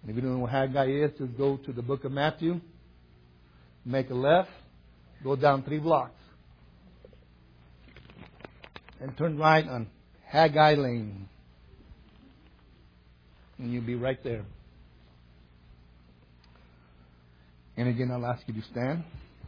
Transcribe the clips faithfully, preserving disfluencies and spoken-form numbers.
If you don't know what Haggai is, just go to the book of Matthew, make a left, go down three blocks, and turn right on Haggai Lane. And you'll be right there. And again, I'll ask you to stand.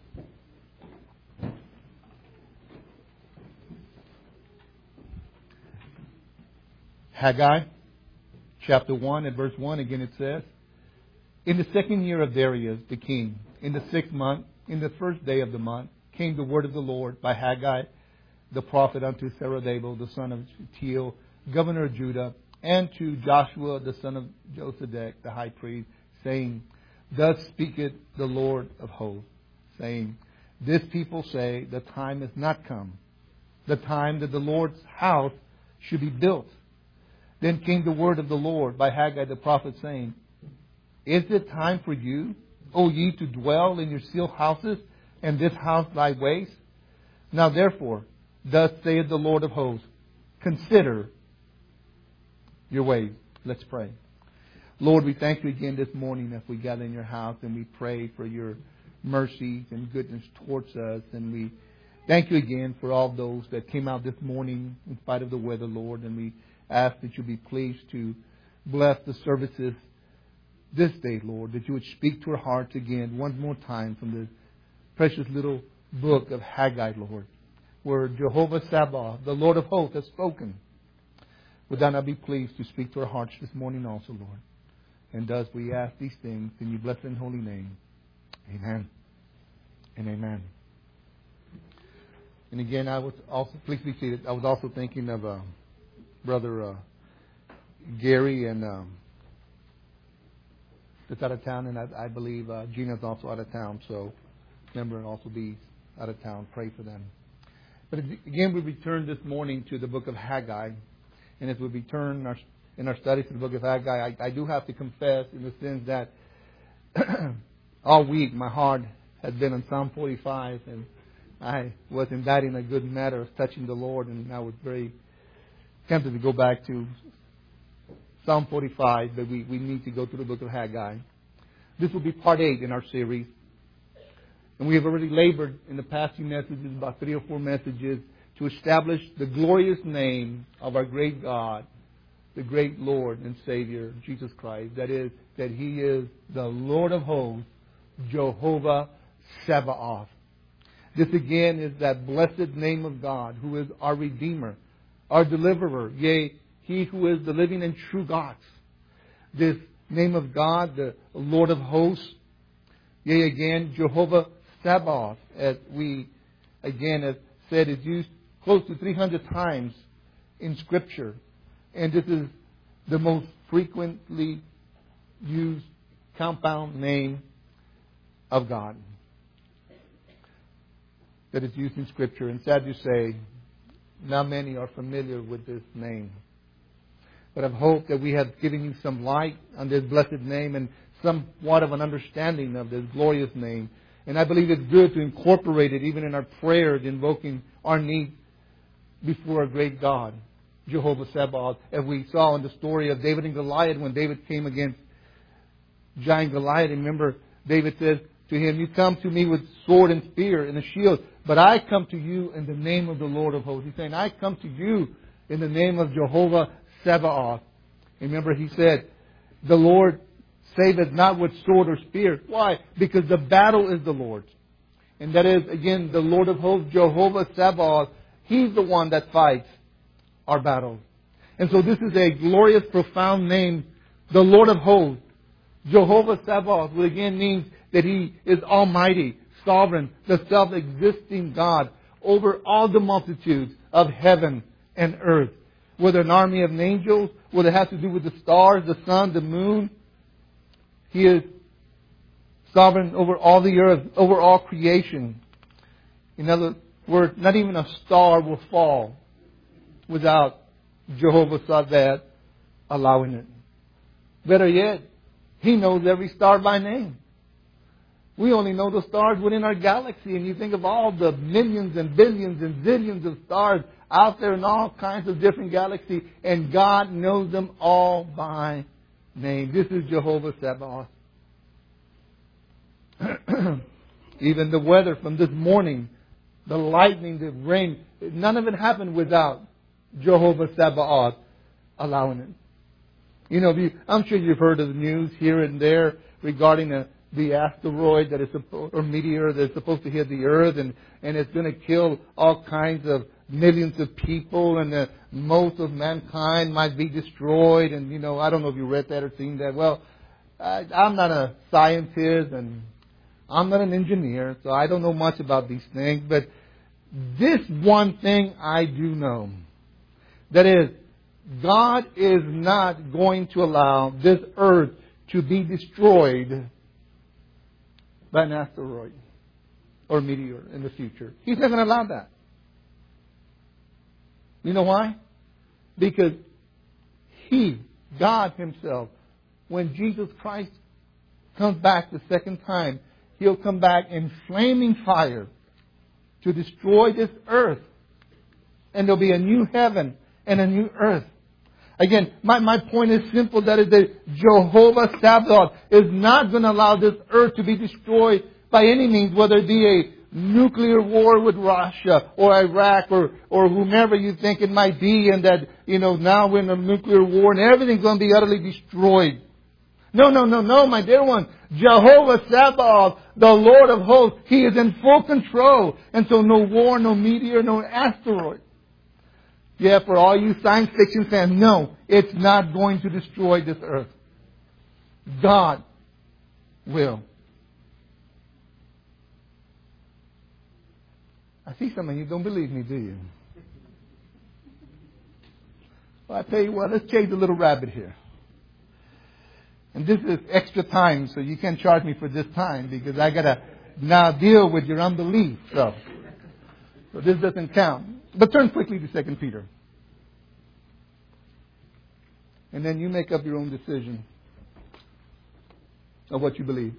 Haggai, chapter one and verse one, again it says, in the second year of Darius the king, in the sixth month, in the first day of the month, came the word of the Lord by Haggai the prophet unto Zerubbabel the son of Shealtiel, governor of Judah, and to Joshua the son of Josedech the high priest, saying, thus speaketh the Lord of hosts, saying, this people say, the time is not come, the time that the Lord's house should be built. Then came the word of the Lord by Haggai the prophet, saying, is it time for you, O ye, to dwell in your sealed houses, and this house lie waste? Now therefore, thus saith the Lord of hosts, consider your ways. Let's pray. Lord, we thank you again this morning as we gather in your house, and we pray for your mercies and goodness towards us. And we thank you again for all those that came out this morning in spite of the weather, Lord. And we ask that you be pleased to bless the services this day, Lord, that you would speak to our hearts again one more time from the precious little book of Haggai, Lord, where Jehovah Sabaoth, the Lord of hosts, has spoken. Would thou not be pleased to speak to our hearts this morning also, Lord? And thus we ask these things in your blessed and holy name. Amen and amen. And again, I was also, please be seated, I was also thinking of uh, Brother uh, Gary and um, that's out of town, and I, I believe uh, Gina's also out of town, so remember, and also be out of town. Pray for them. But again, we return this morning to the book of Haggai, and as we return in our, in our studies to the book of Haggai, I, I do have to confess in the sense that all week my heart has been on Psalm forty-five, and I was in that in a good matter of touching the Lord, and I was very tempted to go back to Psalm forty-five, but we, we need to go to the book of Haggai. This will be part eight in our series. And we have already labored in the past few messages, about three or four messages, to establish the glorious name of our great God, the great Lord and Savior, Jesus Christ. That is, that He is the Lord of hosts, Jehovah Sabaoth. This again is that blessed name of God, who is our Redeemer, our Deliverer, yea, He who is the living and true God. This name of God, the Lord of hosts, yea, again, Jehovah Sabaoth, as we, again, have said, is used close to three hundred times in Scripture. And this is the most frequently used compound name of God that is used in Scripture. And sad to say, not many are familiar with this name. But I hope that we have given you some light on this blessed name and somewhat of an understanding of this glorious name. And I believe it's good to incorporate it even in our prayers, invoking our need before our great God, Jehovah Sabaoth. As we saw in the story of David and Goliath, when David came against giant Goliath, remember David said to him, you come to me with sword and spear and a shield, but I come to you in the name of the Lord of hosts. He's saying, I come to you in the name of Jehovah Sabaoth. Remember, he said, the Lord saveth not with sword or spear. Why? Because the battle is the Lord's. And that is, again, the Lord of hosts, Jehovah Sabaoth. He's the one that fights our battles. And so this is a glorious, profound name, the Lord of hosts, Jehovah Sabaoth, which again means that He is almighty, sovereign, the self-existing God over all the multitudes of heaven and earth. Whether an army of angels, whether it has to do with the stars, the sun, the moon. He is sovereign over all the earth, over all creation. In other words, not even a star will fall without Jehovah Sabaoth allowing it. Better yet, He knows every star by name. We only know the stars within our galaxy, and you think of all the millions and billions and zillions of stars out there in all kinds of different galaxies, and God knows them all by name. This is Jehovah Sabaoth. Even the weather from this morning, the lightning, the rain, none of it happened without Jehovah Sabaoth allowing it. You know, you, I'm sure you've heard of the news here and there regarding a, the asteroid that is supposed, or meteor that is supposed to hit the earth, and, and it's going to kill all kinds of millions of people, and the, most of mankind might be destroyed. And, you know, I don't know if you read that or seen that. Well, I, I'm not a scientist, and I'm not an engineer, so I don't know much about these things. But this one thing I do know, that is, God is not going to allow this earth to be destroyed by an asteroid or meteor in the future. He's not going to allow that. You know why? Because He, God Himself, when Jesus Christ comes back the second time, He'll come back in flaming fire to destroy this earth. And there'll be a new heaven and a new earth. Again, my, my point is simple. That is that Jehovah Sabaoth is not going to allow this earth to be destroyed by any means, whether it be a nuclear war with Russia or Iraq or, or whomever you think it might be, and that, you know, now we're in a nuclear war and everything's going to be utterly destroyed. No, no, no, no, my dear one. Jehovah Sabaoth, the Lord of hosts, He is in full control. And so no war, no meteor, no asteroid. Yeah, for all you science fiction fans, no, it's not going to destroy this earth. God will. I see some of you don't believe me, do you? Well, I tell you what, let's chase a little rabbit here. And this is extra time, so you can't charge me for this time because I got to now deal with your unbelief. So, so this doesn't count. But turn quickly to Second Peter. And then you make up your own decision of what you believe.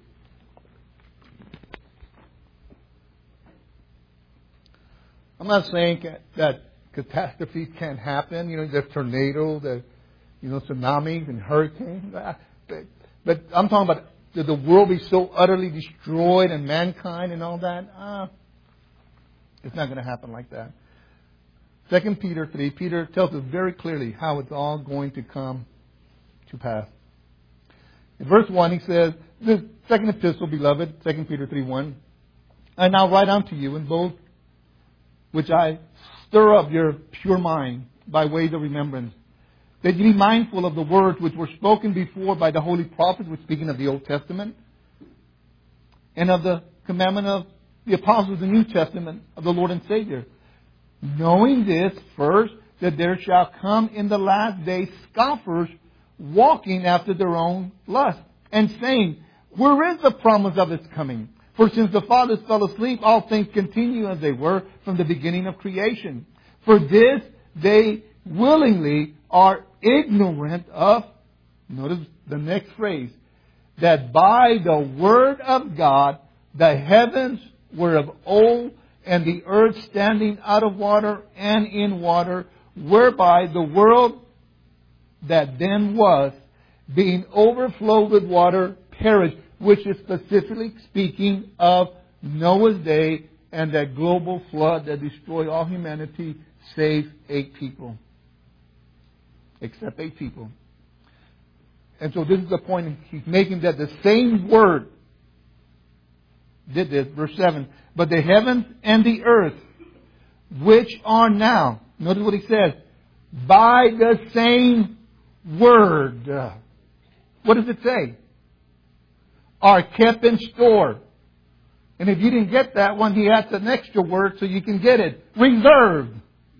I'm not saying that catastrophes can't happen. You know, there's tornadoes, there's, you know, tsunamis and hurricanes. But, but I'm talking about, did the world be so utterly destroyed and mankind and all that? Uh, it's not going to happen like that. Second Peter three, Peter tells us very clearly how it's all going to come to pass. In verse one, he says, the second epistle, beloved, Second Peter three one, I now write unto you in both which I stir up your pure mind by way of remembrance, that you be mindful of the words which were spoken before by the holy prophets, which speaking of the Old Testament, and of the commandment of the apostles of the New Testament of the Lord and Savior. Knowing this, first, that there shall come in the last days scoffers walking after their own lust, and saying, where is the promise of its coming? For since the fathers fell asleep, all things continue as they were from the beginning of creation. For this they willingly are ignorant of, notice the next phrase, that by the word of God the heavens were of old, and the earth standing out of water and in water, whereby the world that then was, being overflowed with water, perished, which is specifically speaking of Noah's day and that global flood that destroyed all humanity, save eight people. Except eight people. And so this is the point he's making, that the same word did this, verse seven. But the heavens and the earth, which are now, notice what he says, by the same word. What does it say? Are kept in store. And if you didn't get that one, he adds an extra word so you can get it. Reserved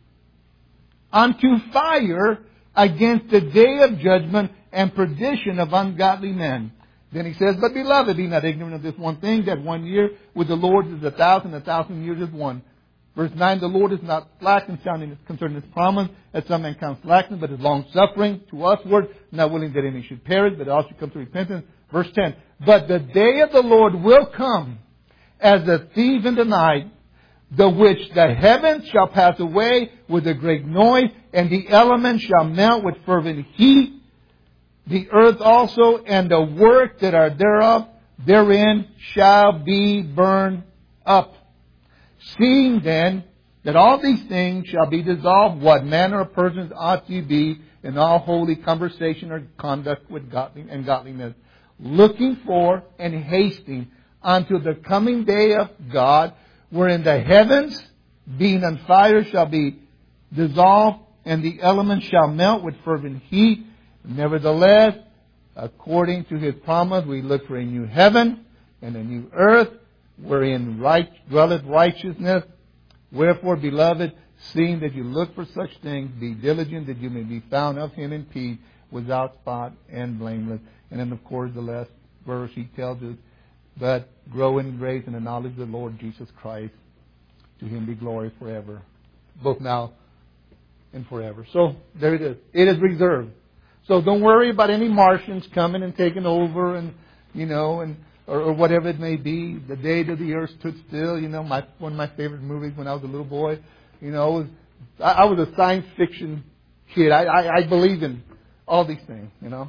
unto fire against the day of judgment and perdition of ungodly men. Then he says, but beloved, be not ignorant of this one thing, that one year with the Lord is a thousand, a thousand years is one. Verse nine, the Lord is not slack concerning his promise, as some men count slackness, but is long suffering to usward, not willing that any should perish, but all should come to repentance. Verse ten, but the day of the Lord will come as a thief in the night, the which the heavens shall pass away with a great noise, and the elements shall melt with fervent heat. The earth also and the work that are thereof therein shall be burned up. Seeing then that all these things shall be dissolved, what manner of persons ought you be in all holy conversation or conduct with godly and godliness, looking for and hasting unto the coming day of God, wherein the heavens, being on fire, shall be dissolved, and the elements shall melt with fervent heat. Nevertheless, according to His promise, we look for a new heaven and a new earth, wherein right dwelleth righteousness. Wherefore, beloved, seeing that you look for such things, be diligent that you may be found of Him in peace, without spot and blameless. And then, of course, the last verse He tells us, but grow in grace and the knowledge of the Lord Jesus Christ. To Him be glory forever, both now and forever. So, there it is. It is reserved. So don't worry about any Martians coming and taking over, and you know, and or, or whatever it may be. The day that the earth stood still. You know, my one of my favorite movies when I was a little boy. You know, was, I, I was a science fiction kid. I, I, I believed in all these things. You know,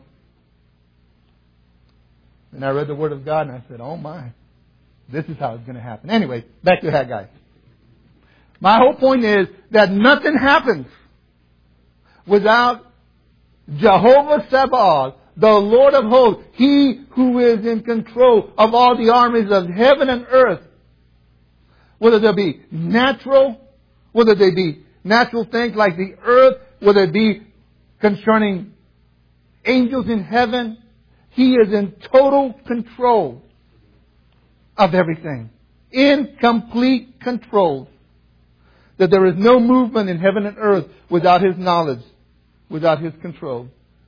and I read the Word of God, and I said, "Oh my, this is how it's going to happen." Anyway, back to Haggai. My whole point is that nothing happens without Jehovah Sabaoth, the Lord of hosts, He who is in control of all the armies of heaven and earth. Whether they be natural, whether they be natural things like the earth, whether it be concerning angels in heaven, He is in total control of everything. In complete control. That there is no movement in heaven and earth without His knowledge, without His control.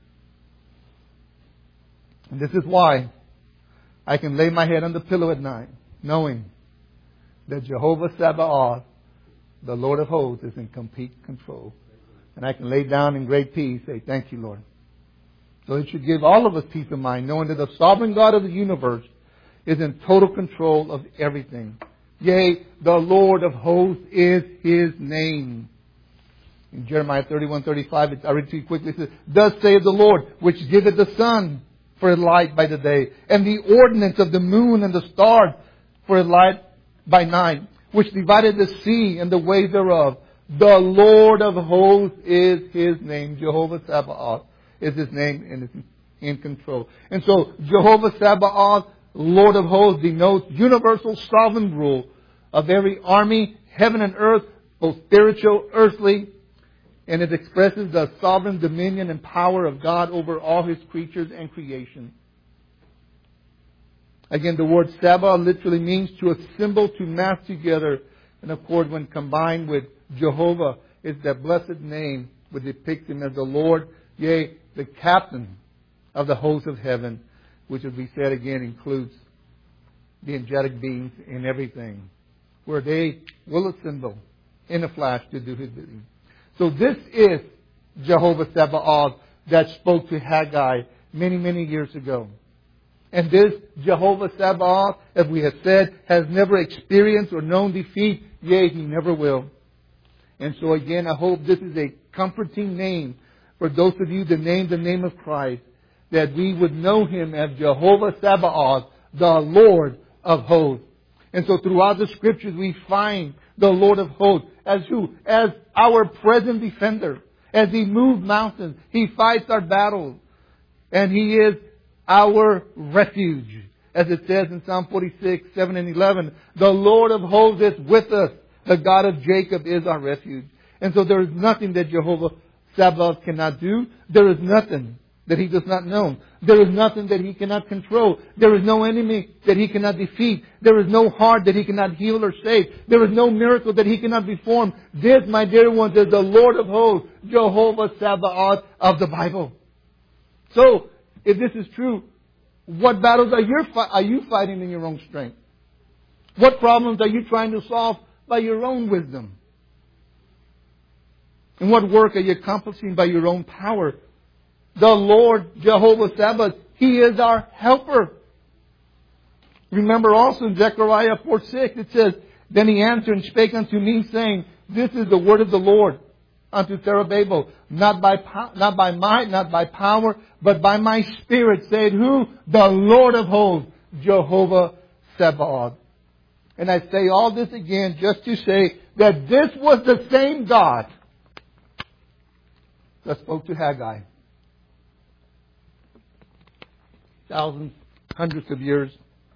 And this is why I can lay my head on the pillow at night, knowing that Jehovah Sabaoth, the Lord of hosts, is in complete control. And I can lay down in great peace, say, thank you, Lord. So it should give all of us peace of mind, knowing that the sovereign God of the universe is in total control of everything. Yea, the Lord of hosts is His name. In Jeremiah thirty-one thirty-five, I read to you quickly, it says, thus saith the Lord, which giveth the sun for a light by the day, and the ordinance of the moon and the stars for a light by night, which divided the sea and the waves thereof. The Lord of hosts is His name. Jehovah Sabaoth is His name, and is in control. And so, Jehovah Sabaoth, Lord of hosts, denotes universal sovereign rule of every army, heaven and earth, both spiritual, earthly, and it expresses the sovereign dominion and power of God over all His creatures and creation. Again, the word Sabaoth literally means to assemble, to mass together. And of course, when combined with Jehovah, is that blessed name would depict Him as the Lord, yea, the captain of the hosts of heaven, which, as we said again, includes the angelic beings in everything, where they will assemble in a flash to do His bidding. So this is Jehovah Sabaoth that spoke to Haggai many, many years ago. And this Jehovah Sabaoth, as we have said, has never experienced or known defeat. Yea, He never will. And so again, I hope this is a comforting name for those of you that name the name of Christ, that we would know Him as Jehovah Sabaoth, the Lord of hosts. And so throughout the Scriptures we find the Lord of hosts as who? As our present defender. As He moves mountains, He fights our battles. And He is our refuge. As it says in Psalm forty-six, seven and eleven, the Lord of hosts is with us. The God of Jacob is our refuge. And so there is nothing that Jehovah Sabaoth cannot do. There is nothing that He does not know. There is nothing that He cannot control. There is no enemy that He cannot defeat. There is no heart that He cannot heal or save. There is no miracle that He cannot perform. This, my dear ones, is the Lord of hosts, Jehovah Sabaoth of the Bible. So, if this is true, what battles are you, are you fighting in your own strength? What problems are you trying to solve by your own wisdom? And what work are you accomplishing by your own power? The Lord, Jehovah Sabaoth, He is our helper. Remember also in Zechariah four six, it says, then He answered and spake unto me, saying, this is the word of the Lord unto Zerubbabel, not by po- not by might, not by power, but by my Spirit, said who? The Lord of hosts, Jehovah Sabaoth. And I say all this again just to say that this was the same God that spoke to Haggai thousands, hundreds of years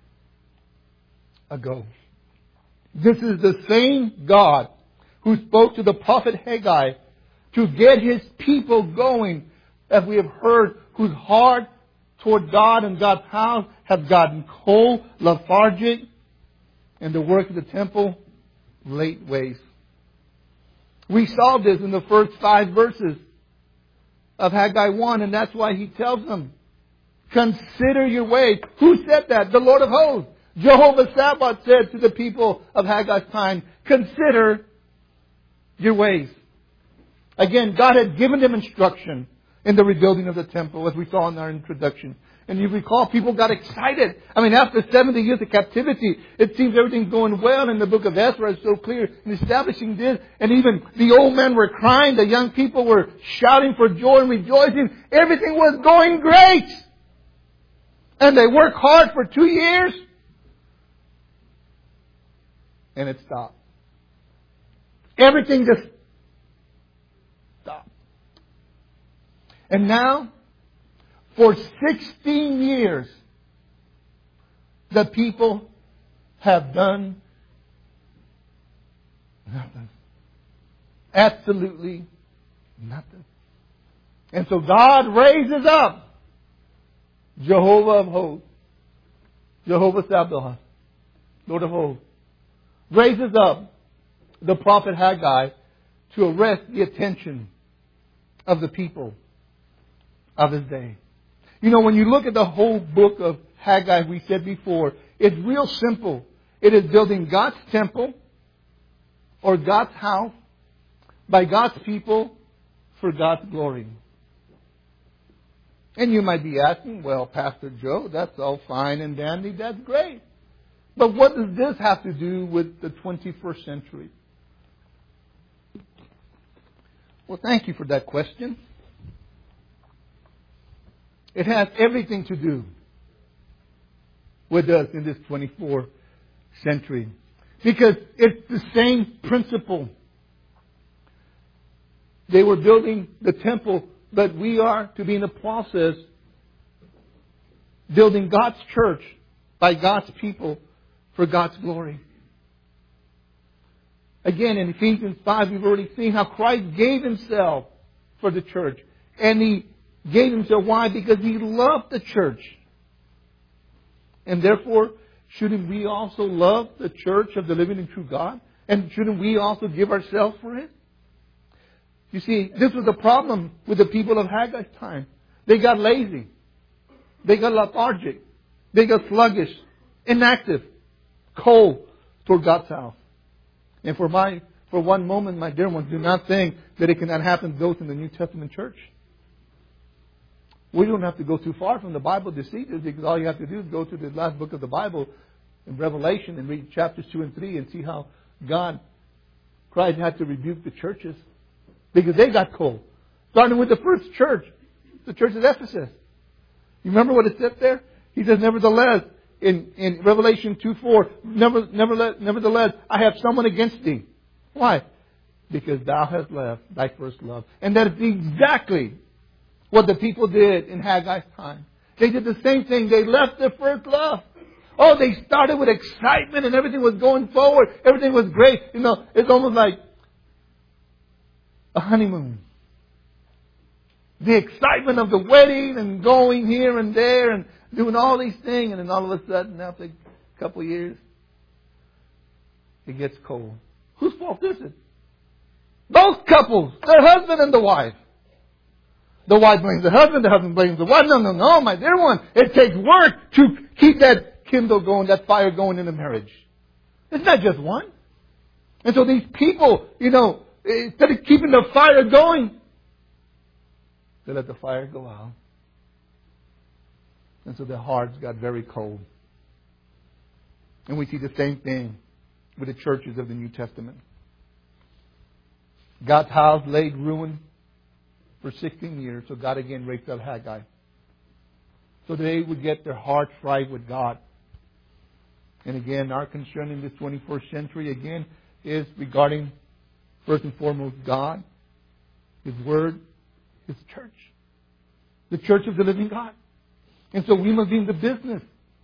ago. This is the same God who spoke to the prophet Haggai to get His people going, as we have heard, whose heart toward God and God's house have gotten cold, lethargic, and the work of the temple laid waste. We saw this in the first five verses of Haggai one, and that's why he tells them, consider your ways. Who said that? The Lord of hosts. Jehovah Sabaoth said to the people of Haggai's time, consider your ways. Again, God had given them instruction in the rebuilding of the temple, as we saw in our introduction. And you recall, people got excited. I mean, after seventy years of captivity, it seems everything's going well. And the book of Ezra is so clear in establishing this. And even the old men were crying. The young people were shouting for joy and rejoicing. Everything was going great. And they worked hard for two years. And it stopped. Everything just stopped. And now, for sixteen years, the people have done nothing. Absolutely nothing. And so God raises up Jehovah of hosts, Jehovah Sabaoth, Lord of hosts, raises up the prophet Haggai to arrest the attention of the people of his day. You know, when you look at the whole book of Haggai, we said before, it's real simple. It is building God's temple or God's house by God's people for God's glory. And you might be asking, well, Pastor Joe, that's all fine and dandy. That's great. But what does this have to do with the twenty-first century? Well, thank you for that question. It has everything to do with us in this twenty-fourth century. Because it's the same principle. They were building the temple, but we are to be in the process building God's church by God's people for God's glory. Again, in Ephesians five, we've already seen how Christ gave Himself for the church. And He gave Himself. Why? Because He loved the church. And therefore, shouldn't we also love the church of the living and true God? And shouldn't we also give ourselves for it? You see, this was the problem with the people of Haggai's time. They got lazy. They got lethargic. They got sluggish, inactive, cold toward God's house. And for my, for one moment, my dear ones, do not think that it cannot happen to those in the New Testament church. We don't have to go too far from the Bible to see this, because all you have to do is go to the last book of the Bible in Revelation and read chapters two and three and see how God, Christ had to rebuke the churches because they got cold. Starting with the first church, the church of Ephesus. You remember what it said there? He says, nevertheless, in, in Revelation two four, never, nevertheless, nevertheless, I have someone against thee. Why? Because thou hast left thy first love. And that is exactly what the people did in Haggai's time. They did the same thing. They left their first love. Oh, they started with excitement and everything was going forward. Everything was great. You know, it's almost like a honeymoon. The excitement of the wedding and going here and there and doing all these things. And then all of a sudden, after a couple of years, it gets cold. Whose fault is it? Both couples, the husband and the wife. The wife blames the husband, the husband blames the wife. No, no, no, my dear one. It takes work to keep that kindle going, that fire going in a marriage. It's not just one. And so these people, you know, instead of keeping the fire going, they let the fire go out. And so their hearts got very cold. And we see the same thing with the churches of the New Testament. God's house laid ruined for sixteen years. So God again raised up Haggai. So they would get their hearts right with God. And again, our concern in this twenty-first century, again, is regarding, first and foremost, God, His Word, His church. The church of the living God. And so we must be in the business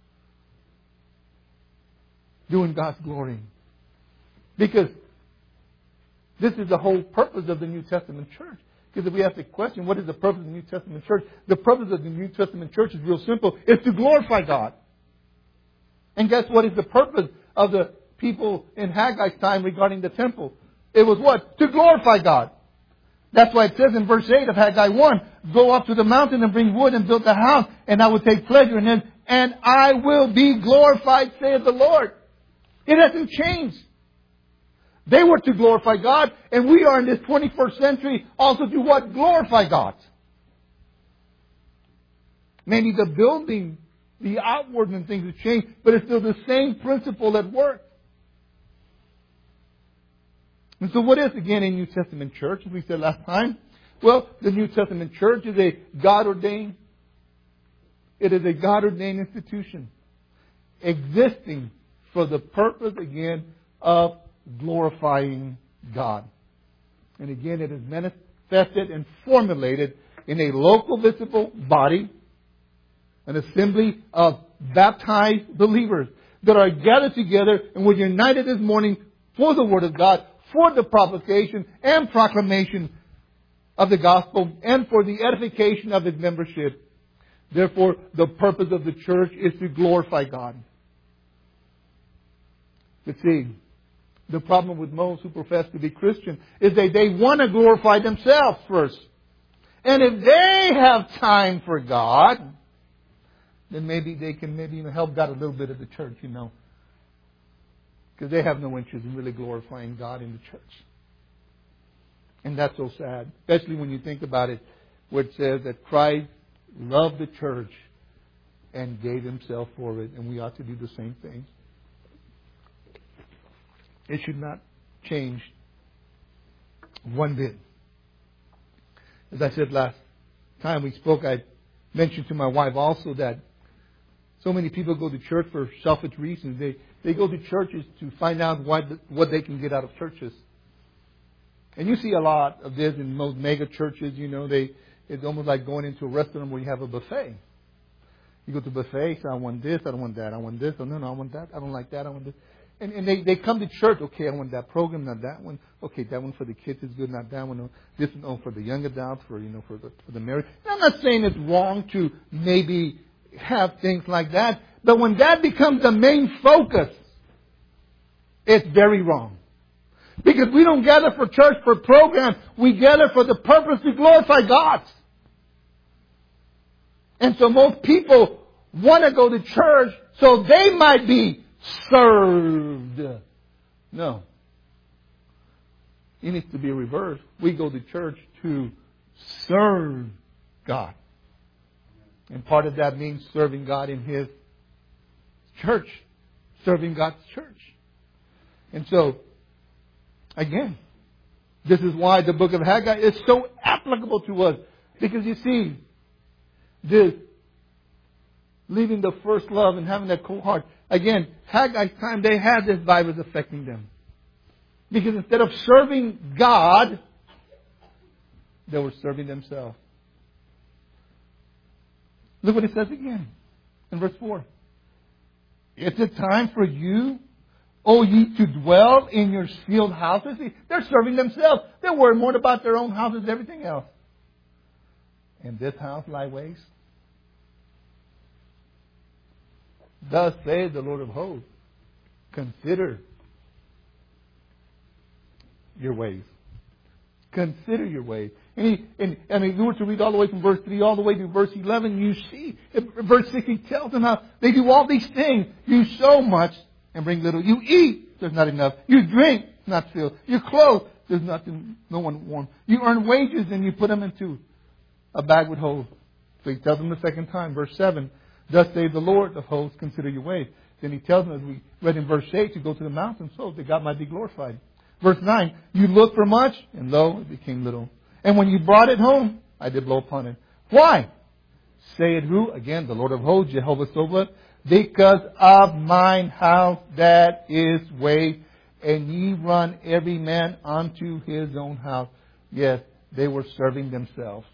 doing God's glory. Because this is the whole purpose of the New Testament church. Because if we ask the question, what is the purpose of the New Testament church? The purpose of the New Testament church is real simple. It's to glorify God. And guess what is the purpose of the people in Haggai's time regarding the temple? It was what? To glorify God. That's why it says in verse eight of Haggai one, go up to the mountain and bring wood and build the house, and I will take pleasure in it, and I will be glorified, saith the Lord. It hasn't changed. They were to glorify God, and we are in this twenty-first century also to what? Glorify God. Maybe the building, the outward and things have changed, but it's still the same principle at work. And so what is, again, a New Testament church, as we said last time? Well, the New Testament church is a God-ordained, it is a God-ordained institution existing for the purpose, again, of glorifying God. And again, it is manifested and formulated in a local visible body, an assembly of baptized believers that are gathered together and were united this morning for the Word of God, for the propagation and proclamation of the gospel, and for the edification of its membership. Therefore, the purpose of the church is to glorify God. But see, the problem with most who profess to be Christian is that they want to glorify themselves first. And if they have time for God, then maybe they can maybe even help God a little bit at the church, you know. Because they have no interest in really glorifying God in the church. And that's so sad. Especially when you think about it, where it says that Christ loved the church and gave Himself for it. And we ought to do the same thing. It should not change one bit. As I said last time we spoke, I mentioned to my wife also that so many people go to church for selfish reasons. They they go to churches to find out what what they can get out of churches. And you see a lot of this in most mega churches. You know, they it's almost like going into a restaurant where you have a buffet. You go to a buffet, say, I want this, I don't want that, I want this, oh no, no, I want that, I don't like that, I want this. And, and they, they come to church, okay, I want that program, not that one. Okay, that one for the kids is good, not that one. No, this one oh, for the young adults, for, you know, for the, for the married. And I'm not saying it's wrong to maybe have things like that. But when that becomes the main focus, it's very wrong. Because we don't gather for church for programs. We gather for the purpose to glorify God. And so most people want to go to church so they might be served. No. It needs to be reversed. We go to church to serve God. And part of that means serving God in His church. Serving God's church. And so, again, this is why the book of Haggai is so applicable to us. Because you see, this leaving the first love and having that cold heart. Again, Haggai's time, they had this virus affecting them. Because instead of serving God, they were serving themselves. Look what it says again in verse four. Is it time for you, O ye, to dwell in your sealed houses? See, they're serving themselves. They're worried more about their own houses than everything else. And this house lie waste. Thus says the Lord of hosts, consider your ways. Consider your ways. And, he, and, and if you were to read all the way from verse three all the way to verse eleven, you see, in verse six, he tells them how they do all these things. You sow much and bring little. You eat, there's not enough. You drink, not filled. You clothe, there's nothing, no one warm. You earn wages and you put them into a bag with holes. So he tells them the second time, verse seven, thus says the Lord of hosts, consider your ways. Then he tells them, as we read in verse eight, to go to the mountain so that God might be glorified. Verse nine, you looked for much, and lo, it became little. And when you brought it home, I did blow upon it. Why? Say it who? Again, the Lord of hosts, Jehovah Sabaoth. Because of mine house that is waste, and ye run every man unto his own house. Yes, they were serving themselves.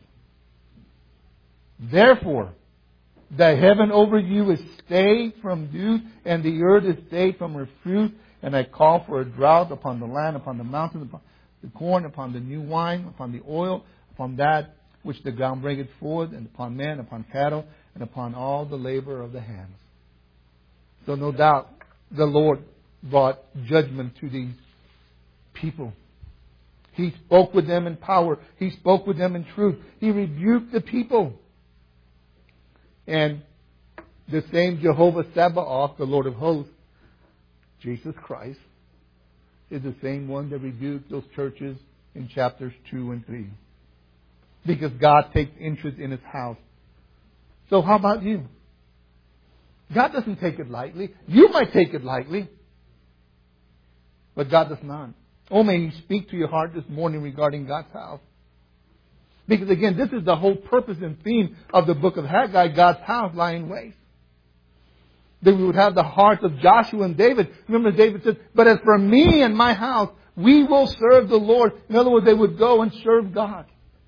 Therefore, the heaven over you is stayed from dew, and the earth is stayed from her fruit. And I call for a drought upon the land, upon the mountains, upon the corn, upon the new wine, upon the oil, upon that which the ground bringeth forth, and upon men, upon cattle, and upon all the labor of the hands. So no doubt the Lord brought judgment to these people. He spoke with them in power. He spoke with them in truth. He rebuked the people. And the same Jehovah Sabaoth, the Lord of hosts, Jesus Christ, is the same one that rebuked those churches in chapters two and three. Because God takes interest in His house. So how about you? God doesn't take it lightly. You might take it lightly. But God does not. Oh, may He speak to your heart this morning regarding God's house. Because again, this is the whole purpose and theme of the book of Haggai, God's house lying waste. That we would have the hearts of Joshua and David. Remember, David said, but as for me and my house, we will serve the Lord. In other words, they would go and serve God.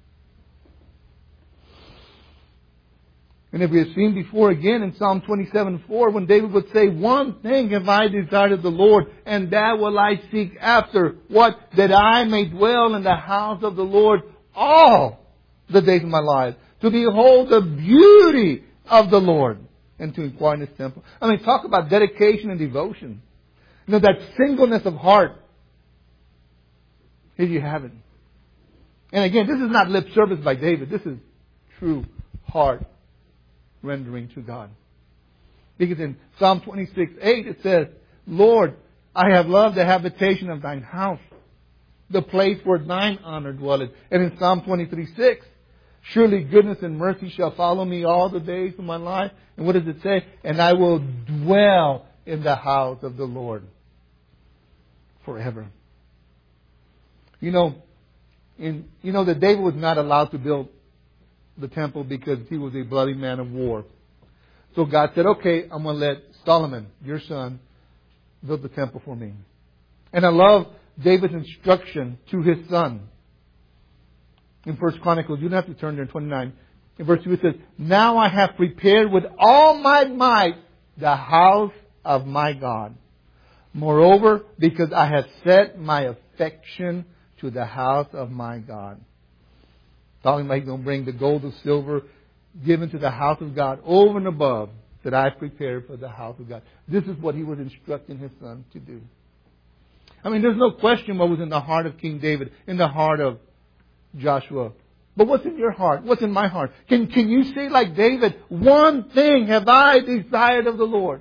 And if we have seen before again in Psalm twenty-seven four, when David would say, one thing have I desired of the Lord, and that will I seek after. What? That I may dwell in the house of the Lord all the days of my life. To behold the beauty of the Lord, and to inquire in His temple. I mean, talk about dedication and devotion. You know, that singleness of heart. Here you have it. And again, this is not lip service by David. This is true heart rendering to God. Because in Psalm twenty-six eight it says, Lord, I have loved the habitation of Thine house, the place where Thine honor dwelleth. And in Psalm twenty-three six, surely goodness and mercy shall follow me all the days of my life. And what does it say? And I will dwell in the house of the Lord forever. You know, in, you know that David was not allowed to build the temple because he was a bloody man of war. So God said, okay, I'm going to let Solomon, your son, build the temple for me. And I love David's instruction to his son. In First Chronicles, you don't have to turn there in twenty-nine. In verse two it says, now I have prepared with all my might the house of my God. Moreover, because I have set my affection to the house of my God. Talking about He's going to bring the gold and silver given to the house of God over and above that I've prepared for the house of God. This is what He was instructing His son to do. I mean, there's no question what was in the heart of King David, in the heart of Joshua. But what's in your heart? What's in my heart? Can, can you say like David, one thing have I desired of the Lord?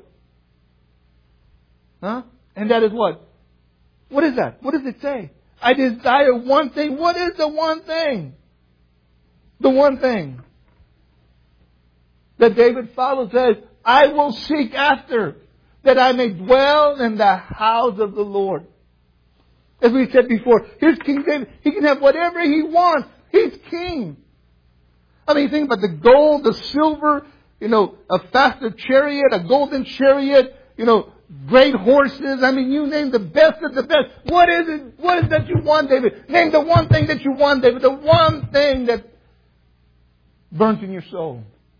Huh? And that is what? What is that? What does it say? I desire one thing. What is the one thing? The one thing that David follows says, I will seek after, that I may dwell in the house of the Lord. As we said before, here's King David. He can have whatever he wants. He's king. I mean, think about the gold, the silver, you know, a faster chariot, a golden chariot, you know, great horses. I mean, you name the best of the best. What is it? What is it that you want, David? Name the one thing that you want, David. The one thing that burns in your soul.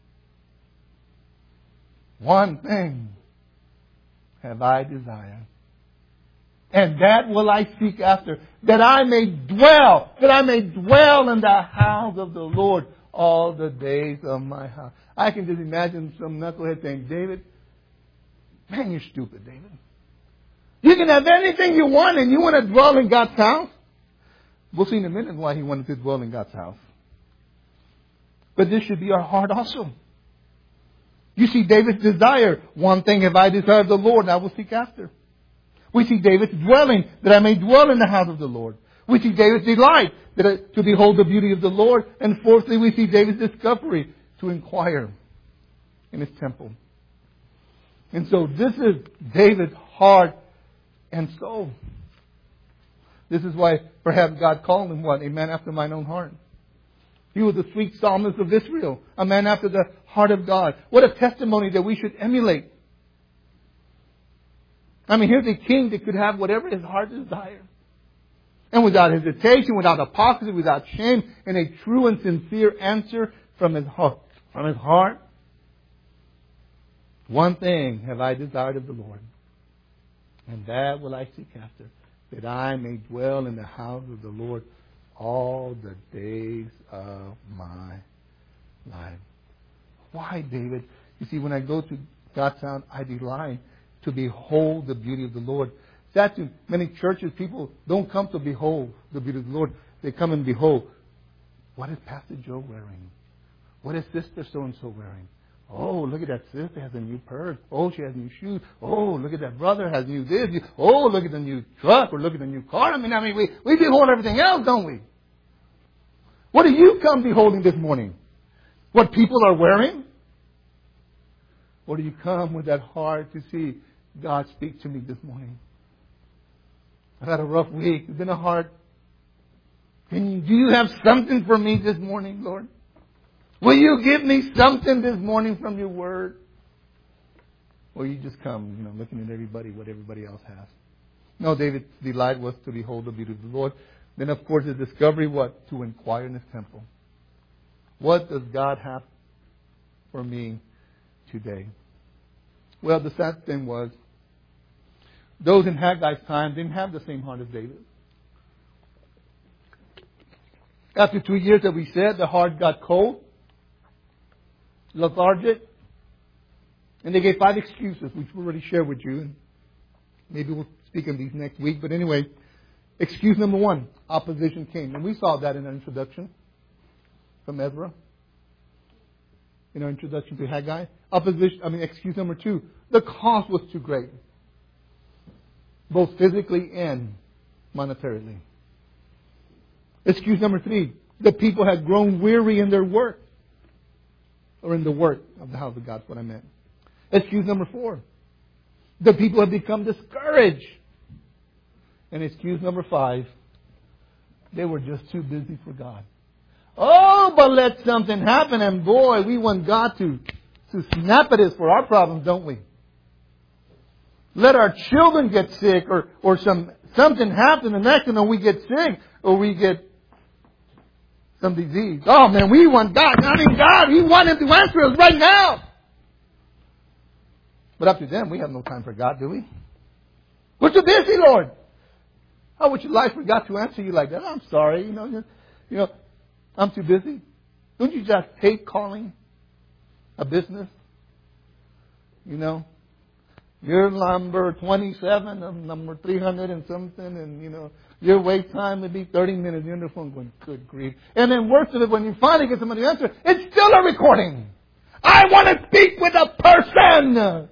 One thing have I desired, and that will I seek after, that I may dwell, that I may dwell in the house of the Lord all the days of my house. I can just imagine some knucklehead saying, David, man, you're stupid, David. You can have anything you want and you want to dwell in God's house? We'll see in a minute why he wanted to dwell in God's house. But this should be our heart also. You see David's desire. One thing have I desired of the Lord, and I will seek after. We see David's dwelling, that I may dwell in the house of the Lord. We see David's delight, that I, to behold the beauty of the Lord. And fourthly, we see David's discovery, to inquire in His temple. And so this is David's heart and soul. This is why perhaps God called him what? A man after mine own heart. He was the sweet psalmist of Israel. A man after the heart of God. What a testimony that we should emulate. I mean, here's a king that could have whatever his heart desired. And without hesitation, without hypocrisy, without shame, and a true and sincere answer from his heart. From his heart. One thing have I desired of the Lord, and that will I seek after, that I may dwell in the house of the Lord all the days of my life. Why, David? You see, when I go to God's house, I delight to behold the beauty of the Lord. That's in many churches, people don't come to behold the beauty of the Lord. They come and behold, what is Pastor Joe wearing? What is Sister so-and-so wearing? Oh, look at that sister has a new purse. Oh, she has new shoes. Oh, look at that brother has new this. Oh, look at the new truck or look at the new car. I mean, I mean, we, we behold everything else, don't we? What do you come beholding this morning? What people are wearing? Or do you come with that heart to see God speak to me this morning? I've had a rough week. It's been a hard. Can you, do you have something for me this morning, Lord? Will you give me something this morning from your word? Or you just come, you know, looking at everybody, what everybody else has. No, David's delight was to behold the beauty of the Lord. Then, of course, his discovery, what? To inquire in his temple. What does God have for me today? Well, the sad thing was, those in Haggai's time didn't have the same heart as David. After two years that we said, the heart got cold, lethargic, and they gave five excuses, which we already shared with you. And maybe we'll speak on these next week. But anyway, excuse number one, opposition came. And we saw that in our introduction from Ezra. In our introduction to Haggai. Opposition, I mean, excuse number two, the cost was too great. Both physically and monetarily. Excuse number three, the people had grown weary in their work. Or in the work of the house of God, is what I meant. Excuse number four, the people have become discouraged. And excuse number five, they were just too busy for God. Oh, but let something happen, and boy, we want God to, to snap at us for our problems, don't we? Let our children get sick, or, or some something happen, and next thing you know, we get sick, or we get some disease. Oh man, we want God. I mean, God, we want Him to answer us right now. But up to then, we have no time for God, do we? We're too busy, Lord. How would you like for God to answer you like that? I'm sorry, you know, you, you know, I'm too busy. Don't you just hate calling a business? You know, you're number twenty-seven, I'm number three hundred and something, and you know, your wait time would be thirty minutes. You're on the phone going, good grief. And then worse of it, when you finally get somebody to answer, it's still a recording. I want to speak with a person.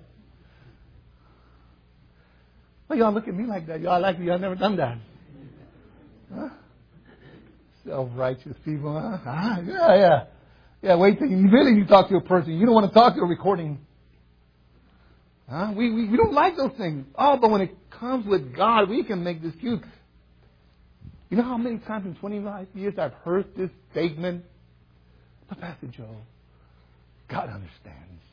Well, y'all look at me like that. Y'all like me. Y'all never done that. Huh? Self-righteous people, huh? Ah, yeah, yeah. Yeah, wait till you really you talk to a person. You don't want to talk to a recording. Huh? We, we, we don't like those things. Oh, but when it comes with God, we can make this cute. You know how many times in twenty-five years I've heard this statement? But Pastor Joe, God understands.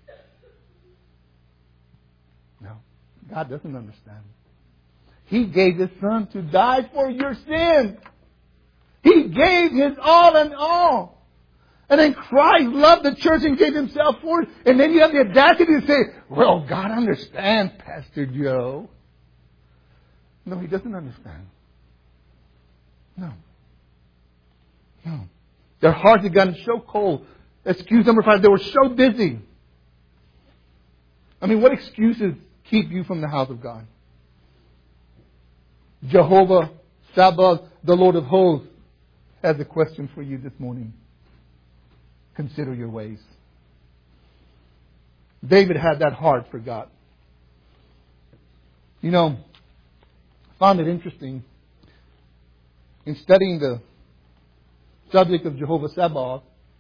No, God doesn't understand. He gave His Son to die for your sins. He gave His all and all. And then Christ loved the church and gave Himself for it. And then you have the audacity to say, well, God understands, Pastor Joe. No, He doesn't understand. No. No. Their hearts had gotten so cold. Excuse number five, they were so busy. I mean, what excuses keep you from the house of God? Jehovah Sabaoth, the Lord of hosts, has a question for you this morning. Consider your ways. David had that heart for God. You know, I found it interesting in studying the subject of Jehovah Sabaoth.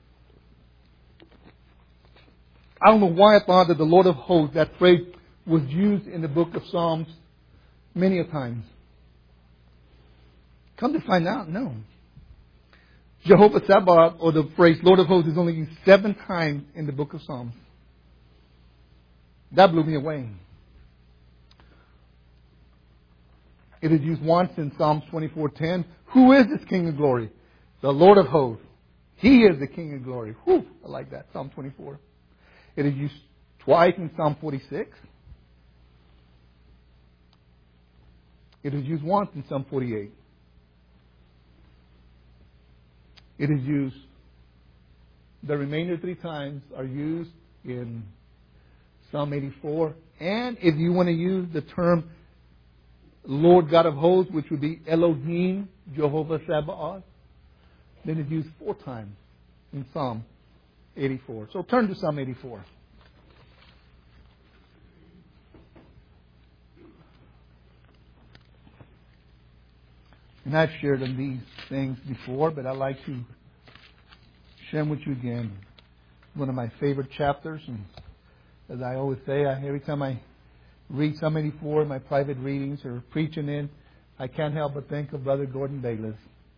I don't know why I thought that the Lord of hosts, that phrase was used in the book of Psalms many a times. Come to find out, no. Jehovah Sabaoth, or the phrase Lord of Hosts, is only used seven times in the book of Psalms. That blew me away. It is used once in Psalms twenty-four ten. Who is this King of glory? The Lord of hosts. He is the King of glory. Whew, I like that. Psalm twenty-four. It is used twice in Psalm forty-six. It is used once in Psalm forty-eight. It is used, the remainder three times are used in Psalm eighty-four. And if you want to use the term Lord God of hosts, which would be Elohim, Jehovah Sabaoth, then it's used four times in Psalm eighty-four. So turn to Psalm eighty-four. And I've shared on these things before, but I'd like to share them with you again. One of my favorite chapters, and as I always say, I, every time I read Psalm eighty-four in my private readings or preaching in, I can't help but think of Brother Gordon Bayless.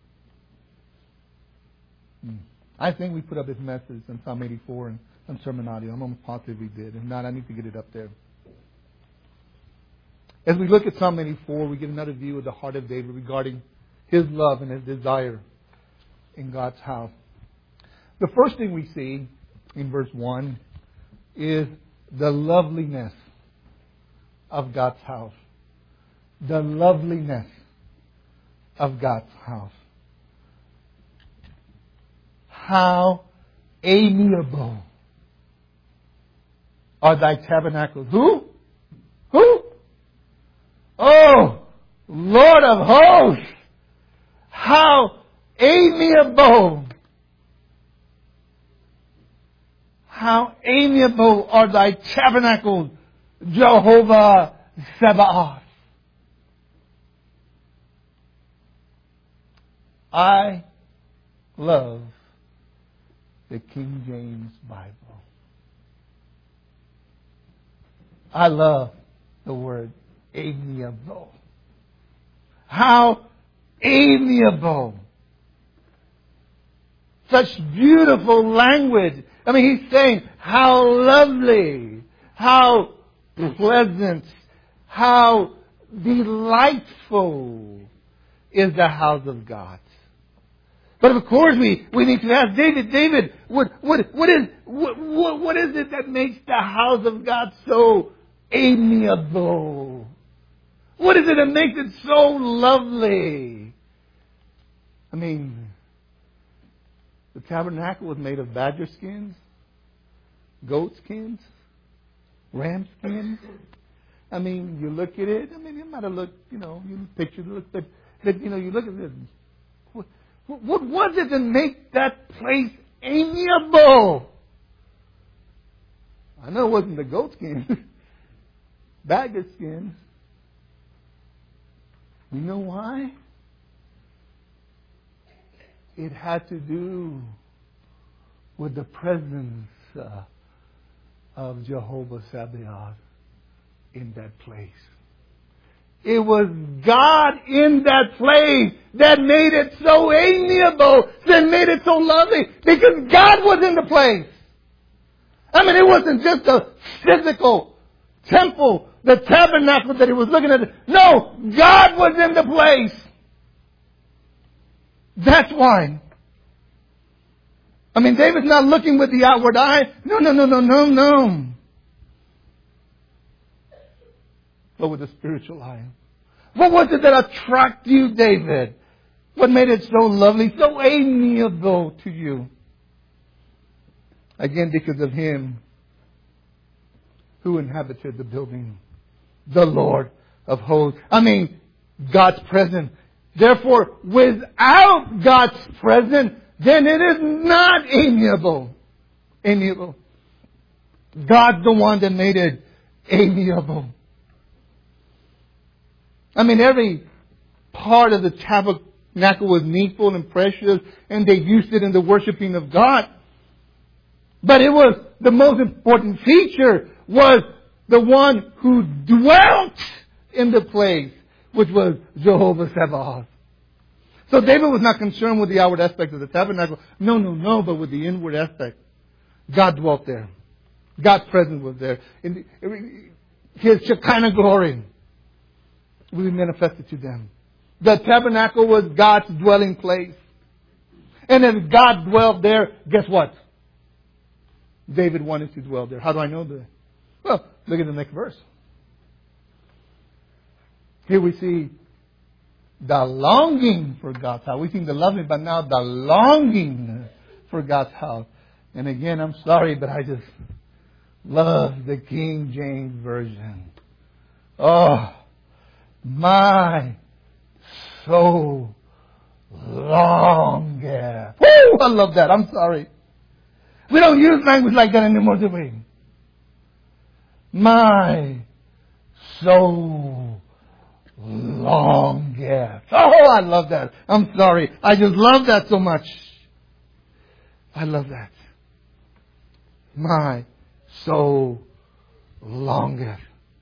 Hmm. I think we put up his message on Psalm eighty-four and on Sermon Audio. I'm almost positive we did. If not, I need to get it up there. As we look at Psalm eighty-four, we get another view of the heart of David regarding his love and his desire in God's house. The first thing we see in verse one is the loveliness of God's house. The loveliness of God's house. How amiable are thy tabernacles. Who? Who? Oh, Lord of hosts. How amiable. How amiable are thy tabernacles, Jehovah Sabaoth. I love the King James Bible. I love the word amiable. How amiable. Such beautiful language. I mean, he's saying how lovely, how pleasant, how delightful is the house of God. But of course we, we need to ask David, David, what, what, what is, what, what, what is it that makes the house of God so amiable? What is it that makes it so lovely? I mean, the tabernacle was made of badger skins, goat skins, ram skins. I mean, you look at it, I mean, it might have looked, you know, you picture it, but, but you know, you look at it, what, what was it that made that place amiable? I know it wasn't the goat skins, badger skins. You know why? It had to do with the presence uh, of Jehovah Sabaoth in that place. It was God in that place that made it so amiable, that made it so lovely, because God was in the place. I mean, it wasn't just a physical temple, the tabernacle that he was looking at. No, God was in the place. That's why. I mean, David's not looking with the outward eye. No, no, no, no, no, no. But with the spiritual eye. What was it that attracted you, David? What made it so lovely, so amiable to you? Again, because of him who inhabited the building. The Lord of hosts. I mean, God's presence. Therefore, without God's presence, then it is not amiable. Amiable. God's the one that made it amiable. I mean, every part of the tabernacle was needful and precious, and they used it in the worshiping of God. But it was, the most important feature was the one who dwelt in the place, which was Jehovah Sabaoth. So David was not concerned with the outward aspect of the tabernacle. No, no, no, but with the inward aspect. God dwelt there. God's presence was there. In the, His Shekinah glory will be manifested to them. The tabernacle was God's dwelling place. And if God dwelled there, guess what? David wanted to dwell there. How do I know that? Well, look at the next verse. Here we see the longing for God's house. We've seen the loving, but now the longing for God's house. And again, I'm sorry, but I just love the King James Version. Oh, my soul longeth. Woo! I love that. I'm sorry. We don't use language like that anymore, do we? My soul longeth. Oh, I love that. I'm sorry. I just love that so much. I love that. My soul longeth.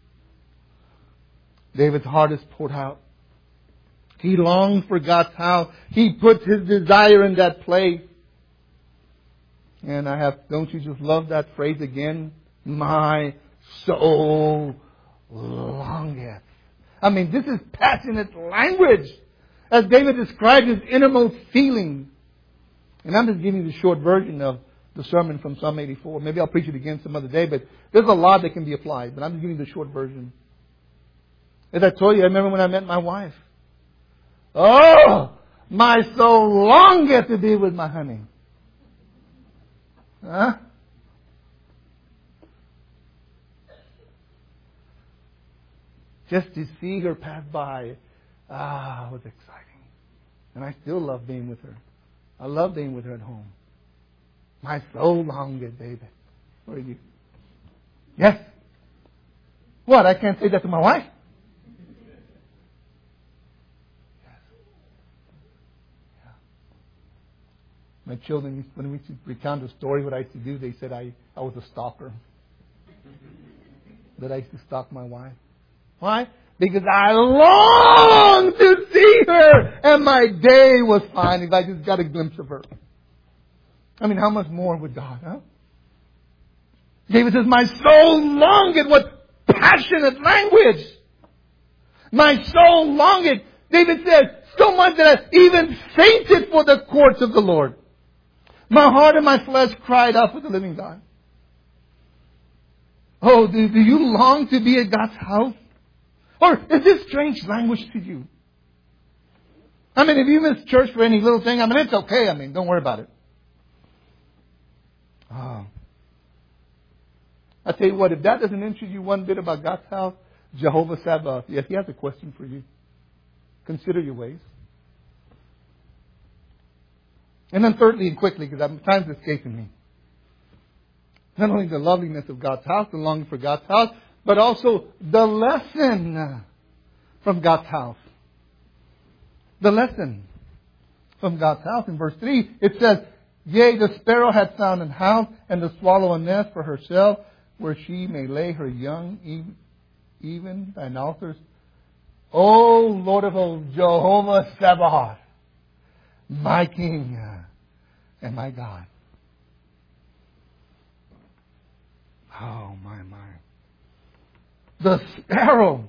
David's heart is poured out. He longed for God's house. He put his desire in that place. And I have, don't you just love that phrase again? My soul longeth. I mean, this is passionate language. As David described his innermost feeling. And I'm just giving you the short version of the sermon from Psalm eighty-four. Maybe I'll preach it again some other day, but there's a lot that can be applied. But I'm just giving you the short version. As I told you, I remember when I met my wife. Oh, my soul longeth to be with my honey. Huh? Just to see her pass by, ah, it was exciting. And I still love being with her. I love being with her at home. My soul longeth, David. Where are you? Yes. What? I can't say that to my wife? My children, when we recount the story, what I used to do, they said I, I was a stalker. That I used to stalk my wife. Why? Because I longed to see her, and my day was fine if I just got a glimpse of her. I mean, how much more with God, huh? David says, my soul longeth. What passionate language! My soul longeth. David says, so much that I even fainted for the courts of the Lord. My heart and my flesh cried out for the living God. Oh, do, do you long to be at God's house? Or is this strange language to you? I mean, if you miss church for any little thing, I mean, it's okay. I mean, don't worry about it. Oh. I tell you what, if that doesn't interest you one bit about God's house, Jehovah Sabaoth, yes, He has a question for you. Consider your ways. And then thirdly and quickly, because time's escaping me. Not only the loveliness of God's house, the longing for God's house, but also the lesson from God's house. The lesson from God's house. In verse three, it says, yea, the sparrow hath found an house, and the swallow a nest for herself, where she may lay her young, even thine altars. O Lord of hosts, Jehovah Sabaoth, my King and my God. Oh, my, my. The sparrow.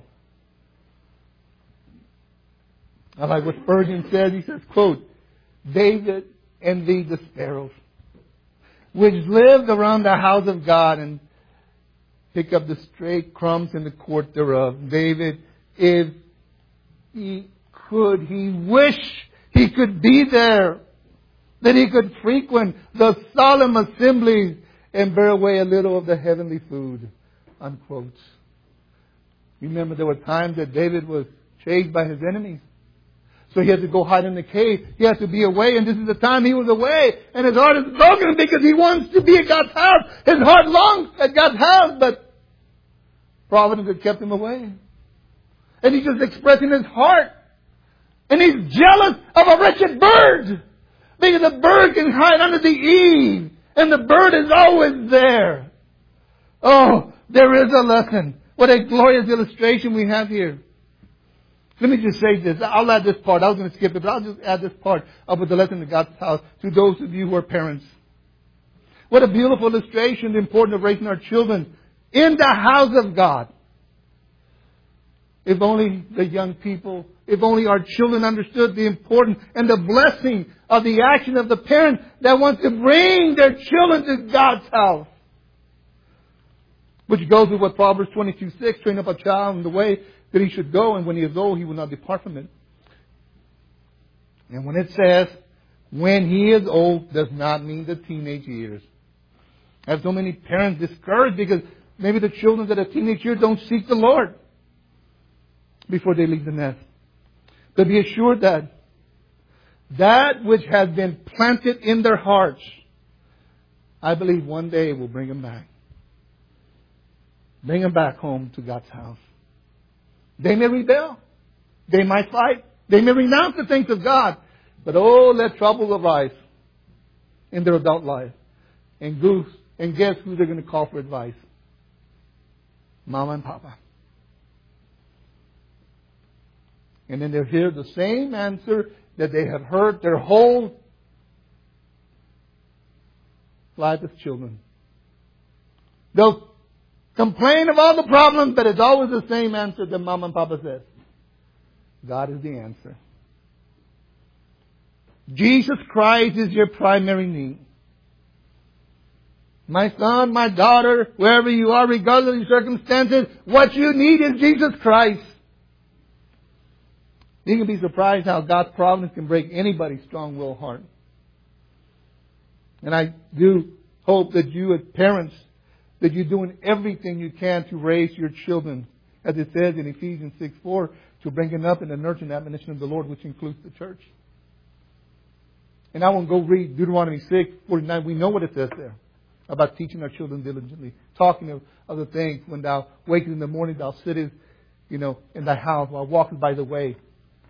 I like what Spurgeon says. He says, quote, David envied the sparrows, which lived around the house of God and pick up the stray crumbs in the court thereof. David, if he could, he wished he could be there, that he could frequent the solemn assemblies and bear away a little of the heavenly food. Unquote. Remember, there were times that David was chased by his enemies. So he had to go hide in the cave. He had to be away, and this is the time he was away. And his heart is broken because he wants to be at God's house. His heart longs at God's house, but providence had kept him away. And he's just expressing his heart. And he's jealous of a wretched bird. Because the bird can hide under the eave. And the bird is always there. Oh, there is a lesson. What a glorious illustration we have here. Let me just say this. I'll add this part. I was going to skip it, but I'll just add this part of the lesson in God's house to those of you who are parents. What a beautiful illustration of the importance of raising our children in the house of God. If only the young people, if only our children understood the importance and the blessing of the action of the parent that wants to bring their children to God's house. Which goes with what Proverbs twenty-two six, train up a child in the way that he should go, and when he is old, he will not depart from it. And when it says, when he is old, does not mean the teenage years. I have so many parents discouraged because maybe the children that are teenage years don't seek the Lord before they leave the nest. But be assured that that which has been planted in their hearts, I believe one day will bring them back. Bring them back home to God's house. They may rebel. They might fight. They may renounce the things of God. But oh, let trouble arise in their adult life. And goose, and guess who they're going to call for advice? Mama and Papa. And then they'll hear the same answer that they have heard their whole life as children. They'll complain of all the problems, but it's always the same answer that Mama and Papa says. God is the answer. Jesus Christ is your primary need. My son, my daughter, wherever you are, regardless of your circumstances, what you need is Jesus Christ. You can be surprised how God's providence can break anybody's strong-willed heart. And I do hope that you as parents, that you're doing everything you can to raise your children, as it says in Ephesians six four, to bring them up in the nurture and admonition of the Lord, which includes the church. And I won't go read Deuteronomy six forty-nine. We know what it says there about teaching our children diligently, talking of other things. When thou wakest in the morning, thou sittest, you know, in thy house while walking by the way.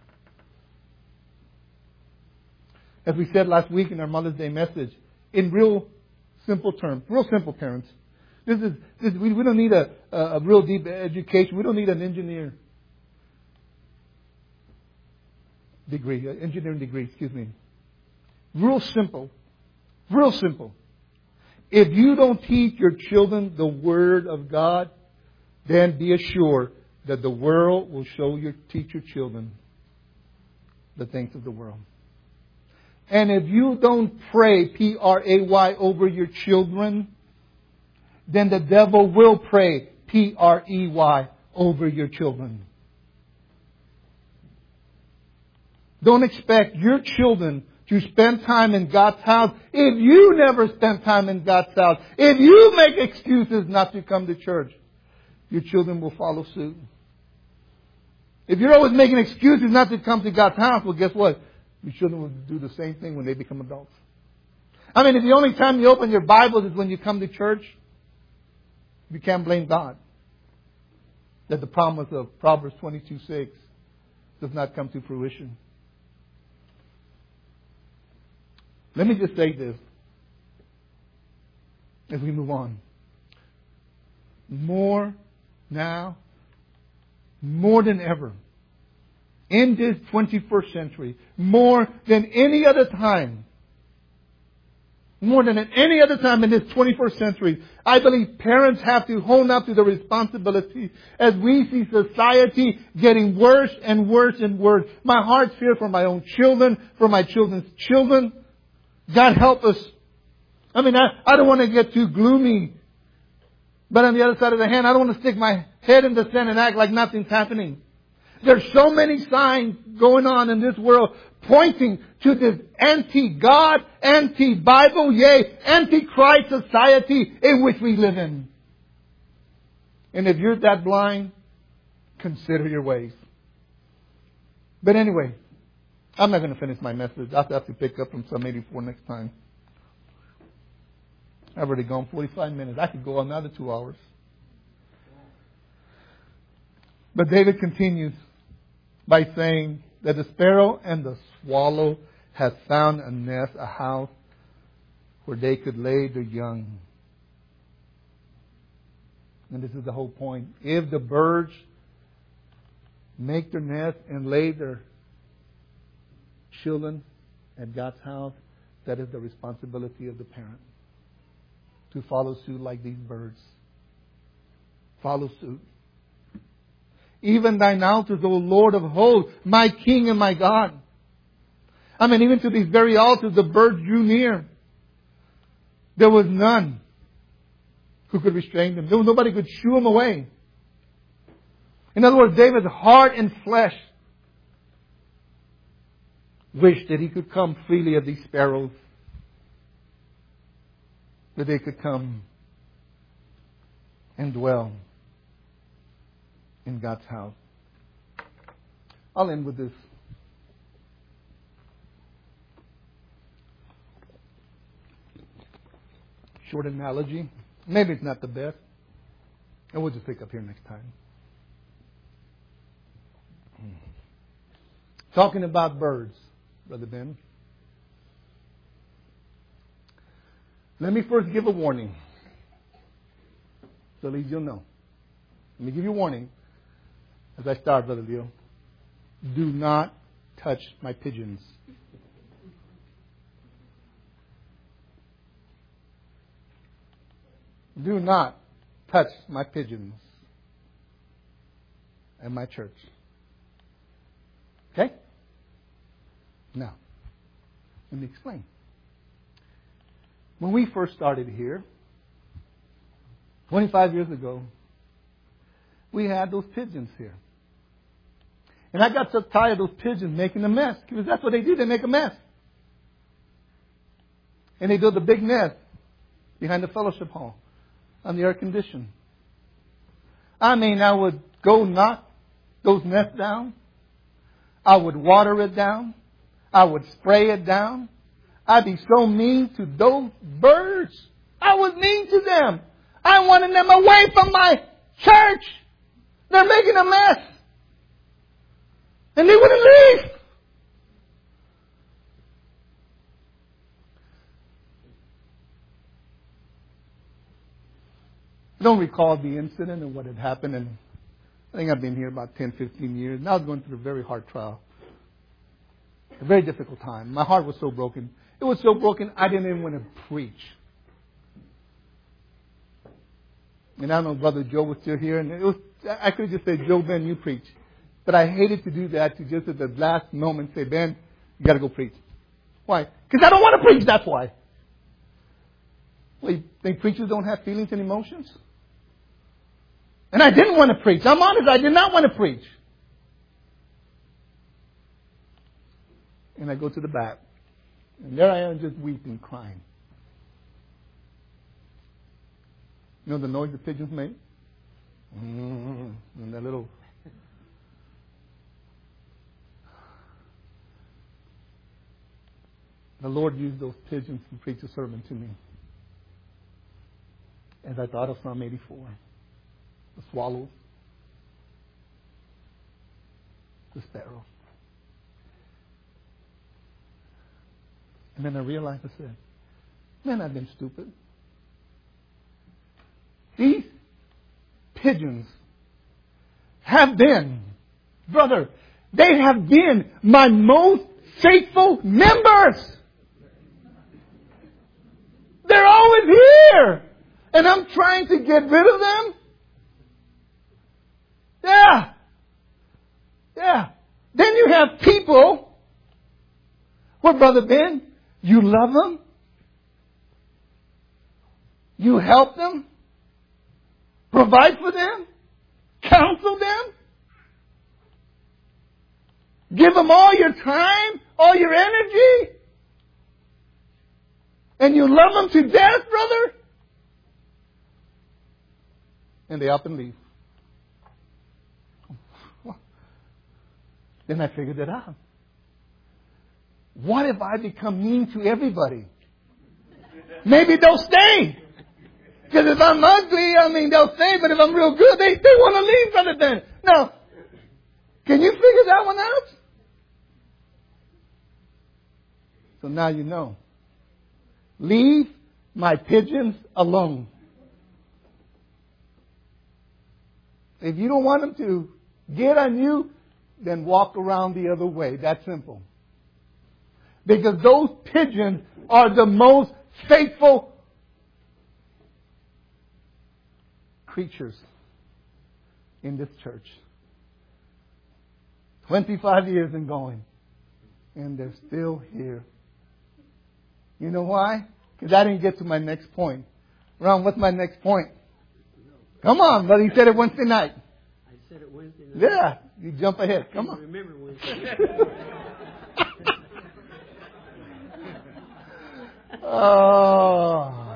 As we said last week in our Mother's Day message, in real simple terms, real simple parents. This is, this, we, we don't need a, a, a real deep education. We don't need an engineer degree, an engineering degree, excuse me. Real simple. Real simple. If you don't teach your children the Word of God, then be assured that the world will show your, teach your children the things of the world. And if you don't pray, P R A Y, over your children, then the devil will pray, P R E Y, over your children. Don't expect your children to spend time in God's house if you never spend time in God's house. If you make excuses not to come to church, your children will follow suit. If you're always making excuses not to come to God's house, well, guess what? Your children will do the same thing when they become adults. I mean, if the only time you open your Bible is when you come to church, you can't blame God that the promise of Proverbs twenty-two six does not come to fruition. Let me just say this as we move on. More now, more than ever, in this twenty-first century, more than any other time, more than at any other time in this twenty-first century, I believe parents have to hone up to the responsibility as we see society getting worse and worse and worse. My heart's fear for my own children, for my children's children. God help us. I mean, I, I don't want to get too gloomy. But on the other side of the hand, I don't want to stick my head in the sand and act like nothing's happening. There's so many signs going on in this world pointing to this anti-God, anti-Bible, yea, anti-Christ society in which we live in. And if you're that blind, consider your ways. But anyway, I'm not going to finish my message. I'll have to pick up from Psalm eighty-four next time. I've already gone forty-five minutes. I could go another two hours. But David continues by saying that the sparrow and the swallow have found a nest, a house where they could lay their young. And this is the whole point. If the birds make their nest and lay their children at God's house, that is the responsibility of the parent. To follow suit like these birds. Follow suit. Even thine altars, O Lord of hosts, my King and my God. I mean, even to these very altars, the birds drew near. There was none who could restrain them. There was nobody who could shoo them away. In other words, David's heart and flesh wished that he could come freely of these sparrows. That they could come and dwell in God's house. I'll end with this. Short analogy. Maybe it's not the best. And we'll just pick up here next time. Talking about birds, Brother Ben. Let me first give a warning. So at least you'll know. Let me give you a warning as I start, Brother Leo. Do not touch my pigeons. Do not touch my pigeons and my church. Okay? Now, let me explain. When we first started here, twenty-five years ago, we had those pigeons here. And I got so tired of those pigeons making a mess. Because that's what they do. They make a mess. And they build a big nest behind the fellowship hall on the air condition. I mean, I would go knock those nests down. I would water it down. I would spray it down. I'd be so mean to those birds. I was mean to them. I wanted them away from my church. They're making a mess. And they wouldn't leave. I don't recall the incident and what had happened. And I think I've been here about ten, fifteen years. And I was going through a very hard trial. A very difficult time. My heart was so broken. It was so broken, I didn't even want to preach. And I don't know if Brother Joe was still here. And it was, I could have just said, Joe, Ben, you preach. But I hated to do that, to just at the last moment say, Ben, you got to go preach. Why? Because I don't want to preach, that's why. Well, you think preachers don't have feelings and emotions? And I didn't want to preach. I'm honest, I did not want to preach. And I go to the back. And there I am just weeping, crying. You know the noise the pigeons make? Mm-hmm. And that little... The Lord used those pigeons to preach a sermon to me. As I thought of Psalm eighty-four. The swallows. The sparrows. And then I realized, I said, man, I've been stupid. These pigeons have been, brother, they have been my most faithful members. They're always here. And I'm trying to get rid of them. Yeah. Yeah. Then you have people. What, Brother Ben? You love them. You help them. Provide for them. Counsel them. Give them all your time, all your energy. And you love them to death, brother. And they up and leave. Then I figured it out. What if I become mean to everybody? Maybe they'll stay. Because if I'm ugly, I mean, they'll stay. But if I'm real good, they, they want to leave, Brother Ben. Now, can you figure that one out? So now you know. Leave my pigeons alone. If you don't want them to get on you, then walk around the other way. That's simple. Because those pigeons are the most faithful creatures in this church. twenty-five years and going. And they're still here. You know why? Because I didn't get to my next point. Ron, what's my next point? Come on, but he said it Wednesday night. I said it Wednesday night. Yeah, you jump ahead. Come I on. remember Wednesday. Oh.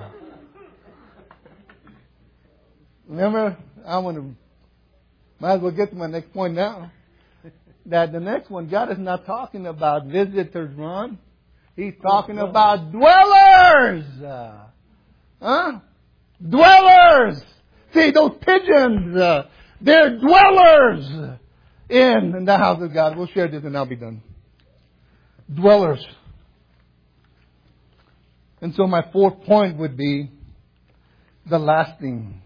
Remember, I want to, might as well get to my next point now. That the next one, God is not talking about visitors, Ron. He's talking about dwellers. Uh, huh? Dwellers. See, those pigeons, uh, they're dwellers in, in the house of God. We'll share this and I'll be done. Dwellers. And so my fourth point would be the lasting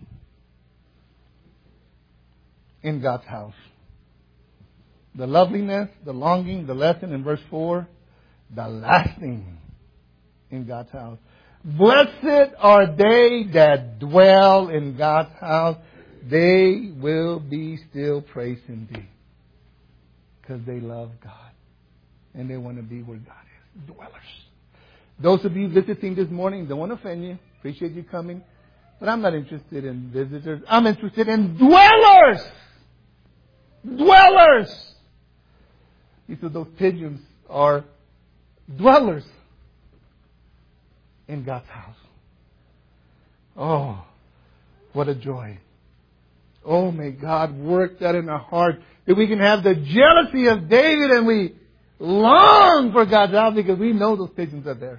in God's house. The loveliness, the longing, the lesson in verse four, the lasting in God's house. Blessed are they that dwell in God's house. They will be still praising thee. Because they love God. And they want to be where God is. Dwellers. Those of you visiting this morning, don't want to offend you. Appreciate you coming. But I'm not interested in visitors. I'm interested in dwellers. Dwellers. He said those pigeons are dwellers in God's house. Oh, what a joy. Oh, may God work that in our heart, that we can have the jealousy of David and we long for God's house because we know those pigeons are there.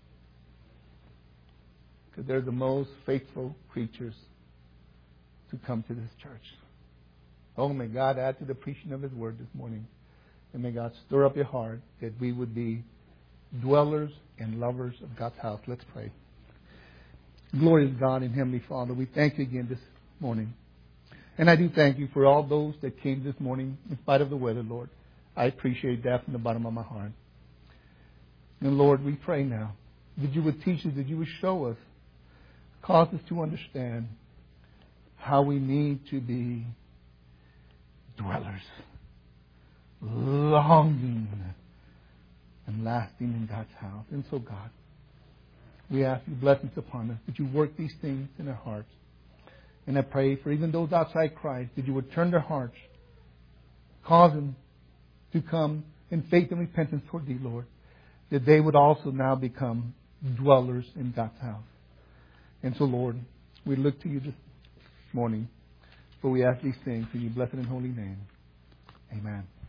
Because they're the most faithful creatures to come to this church. Oh, may God add to the preaching of His Word this morning. And may God stir up your heart that we would be dwellers and lovers of God's house. Let's pray. Glorious God and Heavenly Father, we thank you again this morning. And I do thank you for all those that came this morning in spite of the weather, Lord. I appreciate that from the bottom of my heart. And Lord, we pray now that you would teach us, that you would show us, cause us to understand how we need to be dwellers, longing and lasting in God's house. And so, God, we ask you blessings upon us, that you work these things in our hearts. And I pray for even those outside Christ, that you would turn their hearts, cause them to come in faith and repentance toward thee, Lord, that they would also now become dwellers in God's house. And so, Lord, we look to you this morning, for we ask these things in your blessed and holy name. Amen.